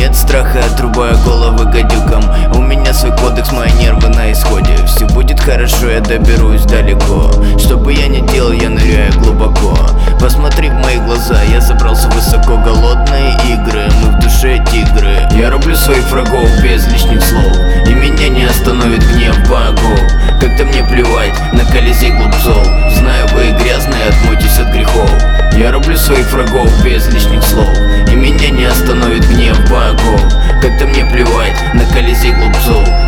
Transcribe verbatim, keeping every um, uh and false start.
нет страха, отрубаю головы гадюкам. У меня свой кодекс, мои нервы на исходе. Все будет хорошо, я доберусь далеко. Что бы я ни делал, я ныряю глубоко. Посмотри в мои глаза, я забрался высоко. Голодные игры, мы в душе тигры. Я рублю своих врагов без лишних слов, и меня не остановит гнев богов. Как-то мне плевать на колизей глупцов. Знаю, вы грязные, отмойтесь от грехов. Я рублю своих врагов без лишних слов, и меня не остановит гнев богов. Как-то мне плевать на колизей глупцов.